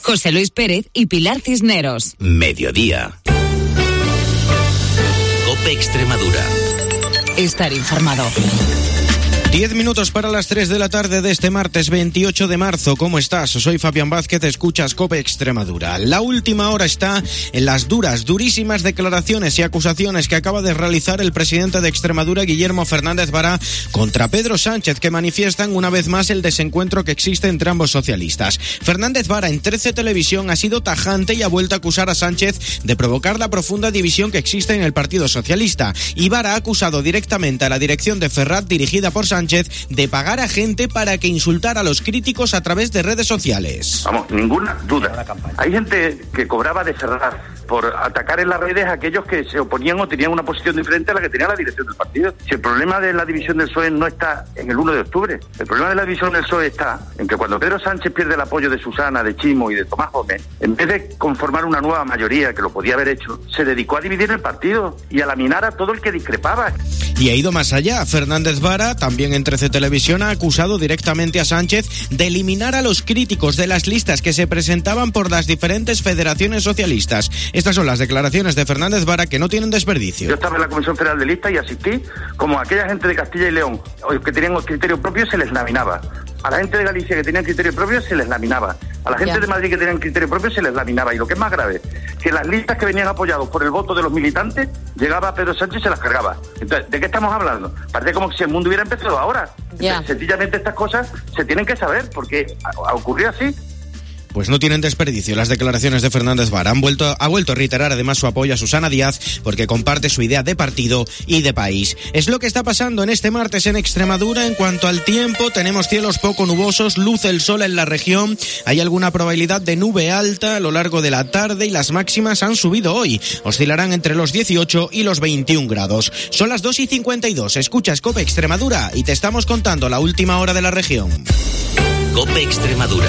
José Luis Pérez y Pilar Cisneros. Mediodía. COPE Extremadura. Estar informado. 10 minutos para las 3 de la tarde de este martes 28 de marzo. ¿Cómo estás? Soy Fabián Vázquez, escuchas COPE Extremadura. La última hora está en las durísimas declaraciones y acusaciones que acaba de realizar el presidente de Extremadura, Guillermo Fernández Vara, contra Pedro Sánchez, que manifiestan una vez más el desencuentro que existe entre ambos socialistas. Fernández Vara en 13 Televisión ha sido tajante y ha vuelto a acusar a Sánchez de provocar la profunda división que existe en el Partido Socialista. Y Vara ha acusado directamente a la dirección de Ferrat, dirigida por Sánchez, de pagar a gente para que insultara a los críticos a través de redes sociales. Vamos, ninguna duda. Hay gente que cobraba de Ferrat por atacar en las redes a aquellos que se oponían o tenían una posición diferente a la que tenía la dirección del partido. Si el problema de la división del PSOE no está en el 1 de octubre, el problema de la división del PSOE está en que cuando Pedro Sánchez pierde el apoyo de Susana, de Chimo y de Tomás Gómez, en vez de conformar una nueva mayoría, que lo podía haber hecho, se dedicó a dividir el partido y a laminar a todo el que discrepaba. Y ha ido más allá. Fernández Vara, también en 13 Televisión, ha acusado directamente a Sánchez de eliminar a los críticos de las listas que se presentaban por las diferentes federaciones socialistas. Estas son las declaraciones de Fernández Vara, que no tienen desperdicio. Yo estaba en la Comisión Federal de Listas y asistí, como aquella gente de Castilla y León que tenían criterio propio, se les laminaba. A la gente de Galicia que tenían criterio propio se les laminaba. A la gente de Madrid que tenían criterio propio se les laminaba. Y lo que es más grave, que las listas que venían apoyados por el voto de los militantes, llegaba Pedro Sánchez y se las cargaba. Entonces, ¿de qué estamos hablando? Parece como si el mundo hubiera empezado ahora. Entonces, sencillamente estas cosas se tienen que saber, porque ocurrió así. Pues no tienen desperdicio las declaraciones de Fernández Vara. Ha vuelto a reiterar además su apoyo a Susana Díaz, porque comparte su idea de partido y de país. Es lo que está pasando en este martes en Extremadura. En cuanto al tiempo, tenemos cielos poco nubosos, luce el sol en la región, hay alguna probabilidad de nube alta a lo largo de la tarde y las máximas han subido hoy. Oscilarán entre los 18 y los 21 grados. Son las 2:52, escuchas COPE Extremadura y te estamos contando la última hora de la región. COPE Extremadura.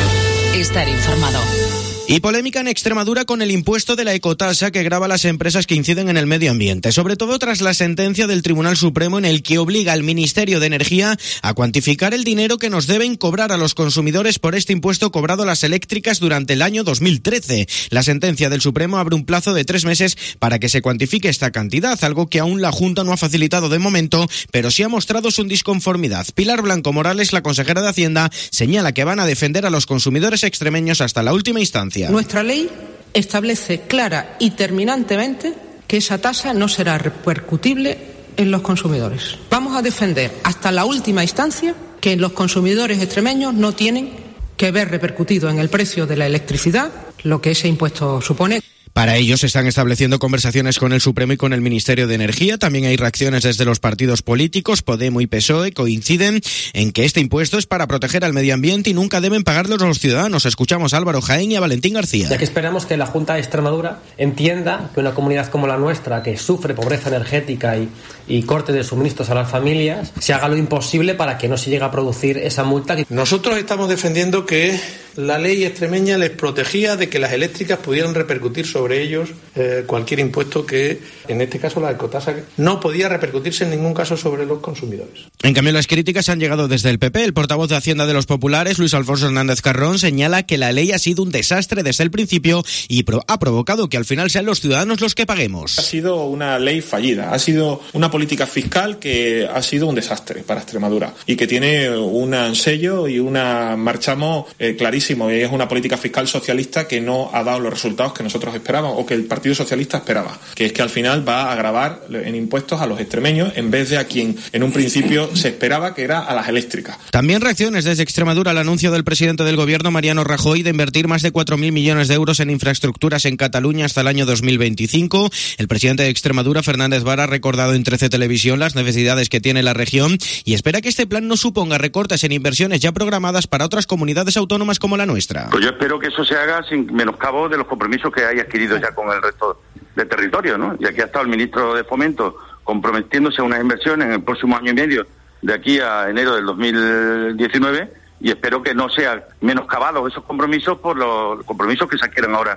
Estar informado. Y polémica en Extremadura con el impuesto de la ecotasa que grava a las empresas que inciden en el medio ambiente, sobre todo tras la sentencia del Tribunal Supremo en el que obliga al Ministerio de Energía a cuantificar el dinero que nos deben cobrar a los consumidores por este impuesto cobrado a las eléctricas durante el año 2013. La sentencia del Supremo abre un plazo de 3 meses para que se cuantifique esta cantidad, algo que aún la Junta no ha facilitado de momento, pero sí ha mostrado su disconformidad. Pilar Blanco Morales, la consejera de Hacienda, señala que van a defender a los consumidores extremeños hasta la última instancia. Nuestra ley establece clara y terminantemente que esa tasa no será repercutible en los consumidores. Vamos a defender hasta la última instancia que los consumidores extremeños no tienen que ver repercutido en el precio de la electricidad lo que ese impuesto supone. Para ello se están estableciendo conversaciones con el Supremo y con el Ministerio de Energía. También hay reacciones desde los partidos políticos. Podemos y PSOE coinciden en que este impuesto es para proteger al medio ambiente y nunca deben pagarlo los ciudadanos. Escuchamos a Álvaro Jaén y a Valentín García. Ya que esperamos que la Junta de Extremadura entienda que una comunidad como la nuestra, que sufre pobreza energética y corte de suministros a las familias, se haga lo imposible para que no se llegue a producir esa multa. Nosotros estamos defendiendo que la ley extremeña les protegía de que las eléctricas pudieran repercutir sobre ellos cualquier impuesto que, en este caso la ecotasa, no podía repercutirse en ningún caso sobre los consumidores. En cambio, las críticas han llegado desde el PP. El portavoz de Hacienda de los Populares, Luis Alfonso Hernández Carrón, señala que la ley ha sido un desastre desde el principio y ha provocado que al final sean los ciudadanos los que paguemos. Ha sido una ley fallida, ha sido una política fiscal que ha sido un desastre para Extremadura y que tiene un sello y una marchamo clarísimo, y es una política fiscal socialista que no ha dado los resultados que nosotros esperábamos o que el Partido Socialista esperaba, que es que al final va a gravar en impuestos a los extremeños en vez de a quien en un principio se esperaba, que era a las eléctricas. También reacciones desde Extremadura al anuncio del presidente del gobierno, Mariano Rajoy, de invertir más de 4.000 millones de euros en infraestructuras en Cataluña hasta el año 2025. El presidente de Extremadura, Fernández Vara, ha recordado en 13 Televisión las necesidades que tiene la región y espera que este plan no suponga recortes en inversiones ya programadas para otras comunidades autónomas como la nuestra. Pues yo espero que eso se haga sin menoscabo de los compromisos que hay adquirido ya con el resto del territorio, ¿no? Y aquí ha estado el ministro de Fomento comprometiéndose a unas inversiones en el próximo año y medio, de aquí a enero del 2019, y espero que no sean menoscabados esos compromisos por los compromisos que se adquieren ahora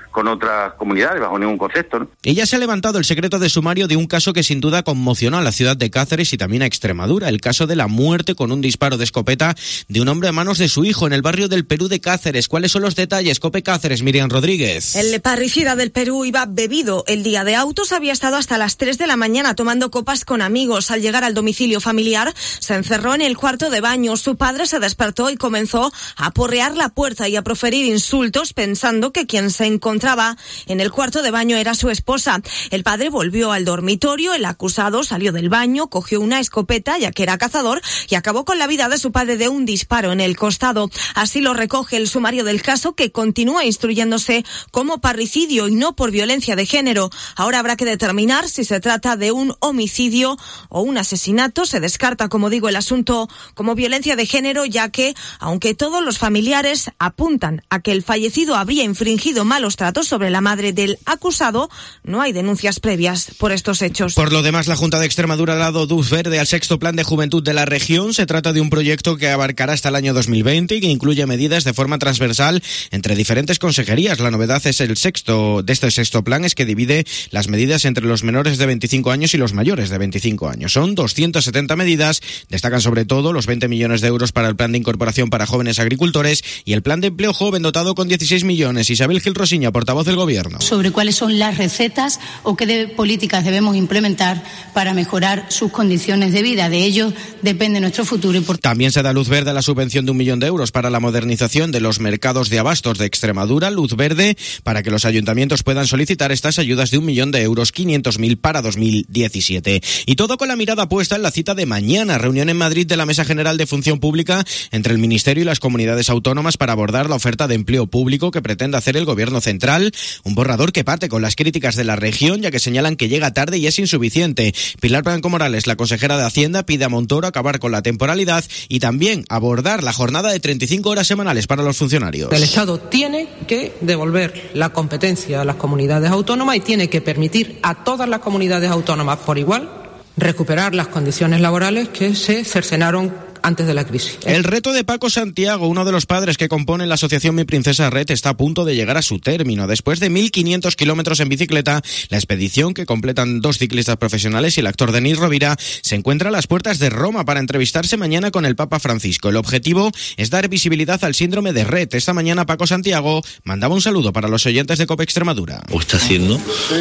con otras comunidades, bajo ningún concepto, ¿no? Ella se ha levantado el secreto de sumario de un caso que sin duda conmocionó a la ciudad de Cáceres y también a Extremadura, el caso de la muerte con un disparo de escopeta de un hombre a manos de su hijo en el barrio del Perú de Cáceres. ¿Cuáles son los detalles? COPE Cáceres, Miriam Rodríguez. El parricida del Perú iba bebido. El día de autos había estado hasta las 3 de la mañana tomando copas con amigos. Al llegar al domicilio familiar, se encerró en el cuarto de baño. Su padre se despertó y comenzó a porrear la puerta y a proferir insultos pensando que quien se encontraba en el cuarto de baño era su esposa. El padre volvió al dormitorio, el acusado salió del baño, cogió una escopeta ya que era cazador y acabó con la vida de su padre de un disparo en el costado. Así lo recoge el sumario del caso, que continúa instruyéndose como parricidio y no por violencia de género. Ahora habrá que determinar si se trata de un homicidio o un asesinato. Se descarta, como digo, el asunto como violencia de género, ya que, aunque todos los familiares apuntan a que el fallecido habría infringido malos tratos sobre la madre del acusado, no hay denuncias previas por estos hechos. Por lo demás, la Junta de Extremadura ha dado luz verde al sexto plan de juventud de la región. Se trata de un proyecto que abarcará hasta el año 2020 y que incluye medidas de forma transversal entre diferentes consejerías. La novedad de este sexto plan es que divide las medidas entre los menores de 25 años y los mayores de 25 años. Son 270 medidas. Destacan sobre todo los 20 millones de euros para el plan de incorporación para jóvenes agricultores y el plan de empleo joven dotado con 16 millones. Isabel Gil Rosiña, portavoz del Gobierno. Sobre cuáles son las recetas o qué políticas debemos implementar para mejorar sus condiciones de vida. De ello depende nuestro futuro. También se da luz verde a la subvención de 1 millón de euros para la modernización de los mercados de abastos de Extremadura. Luz verde para que los ayuntamientos puedan solicitar estas ayudas de 1 millón de euros, 500.000 para 2017. Y todo con la mirada puesta en la cita de mañana, reunión en Madrid de la Mesa General de Función Pública entre el Ministerio y las comunidades autónomas para abordar la oferta de empleo público que pretende hacer el Gobierno central. Un borrador que parte con las críticas de la región, ya que señalan que llega tarde y es insuficiente. Pilar Blanco Morales, la consejera de Hacienda, pide a Montoro acabar con la temporalidad y también abordar la jornada de 35 horas semanales para los funcionarios. El Estado tiene que devolver la competencia a las comunidades autónomas y tiene que permitir a todas las comunidades autónomas por igual recuperar las condiciones laborales que se cercenaron antes de la crisis. El reto de Paco Santiago, uno de los padres que componen la asociación Mi Princesa Red, está a punto de llegar a su término. Después de 1.500 kilómetros en bicicleta, la expedición, que completan 2 ciclistas profesionales y el actor Denis Rovira, se encuentra a las puertas de Roma para entrevistarse mañana con el Papa Francisco. El objetivo es dar visibilidad al síndrome de Rett. Esta mañana Paco Santiago mandaba un saludo para los oyentes de COPE Extremadura. Está siendo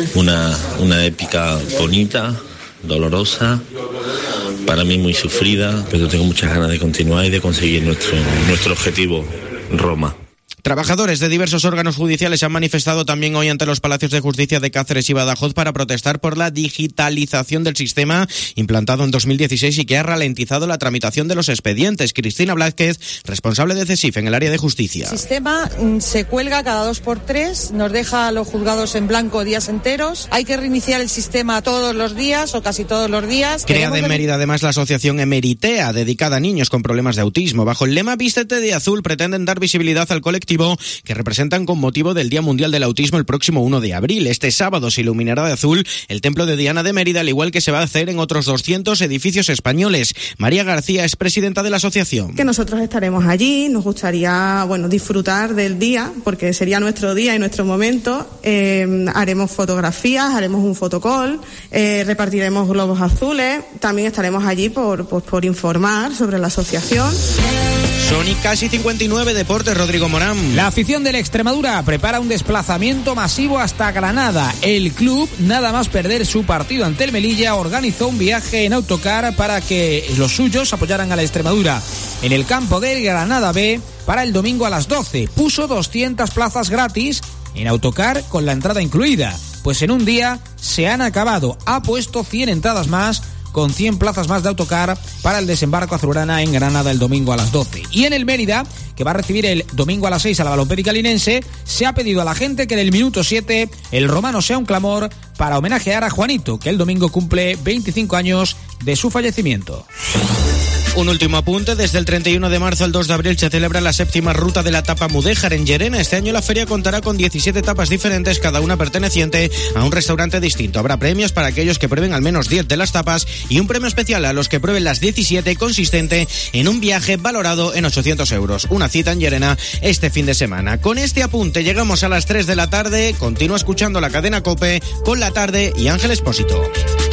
una épica bonita, dolorosa, para mí muy sufrida, pero tengo muchas ganas de continuar y de conseguir nuestro objetivo, Roma. Trabajadores de diversos órganos judiciales se han manifestado también hoy ante los Palacios de Justicia de Cáceres y Badajoz para protestar por la digitalización del sistema implantado en 2016 y que ha ralentizado la tramitación de los expedientes. Cristina Blázquez, responsable de CESIF en el área de justicia. El sistema se cuelga cada 2x3, nos deja a los juzgados en blanco días enteros. Hay que reiniciar el sistema todos los días o casi todos los días. Crea de Mérida además la asociación Emeritea, dedicada a niños con problemas de autismo. Bajo el lema Vístete de azul pretenden dar visibilidad al colectivo que representan con motivo del Día Mundial del Autismo el próximo 1 de abril. Este sábado se iluminará de azul el Templo de Diana de Mérida, al igual que se va a hacer en otros 200 edificios españoles. María García es presidenta de la asociación. Que nosotros estaremos allí, nos gustaría disfrutar del día, porque sería nuestro día y nuestro momento. Haremos fotografías, haremos un fotocall, repartiremos globos azules. También estaremos allí por informar sobre la asociación. Son casi 59 deportes, Rodrigo Morán. La afición de la Extremadura prepara un desplazamiento masivo hasta Granada. El club, nada más perder su partido ante el Melilla, organizó un viaje en autocar para que los suyos apoyaran a la Extremadura en el campo del Granada B para el domingo a las 12. Puso 200 plazas gratis en autocar con la entrada incluida. Pues en un día se han acabado. Ha puesto 100 entradas más, con 100 plazas más de autocar para el desembarco azulgrana en Granada el domingo a las 12. Y en el Mérida, que va a recibir el domingo a las 6 a la Balompédica linense, se ha pedido a la gente que en el minuto 7 el romano sea un clamor para homenajear a Juanito, que el domingo cumple 25 años de su fallecimiento. Un último apunte, desde el 31 de marzo al 2 de abril se celebra la 7ª ruta de la tapa Mudéjar en Llerena. Este año la feria contará con 17 tapas diferentes, cada una perteneciente a un restaurante distinto. Habrá premios para aquellos que prueben al menos 10 de las tapas y un premio especial a los que prueben las 17, consistente en un viaje valorado en 800 euros. Una cita en Llerena este fin de semana. Con este apunte llegamos a las 3 de la tarde. Continúa escuchando la cadena COPE con La Tarde y Ángel Expósito.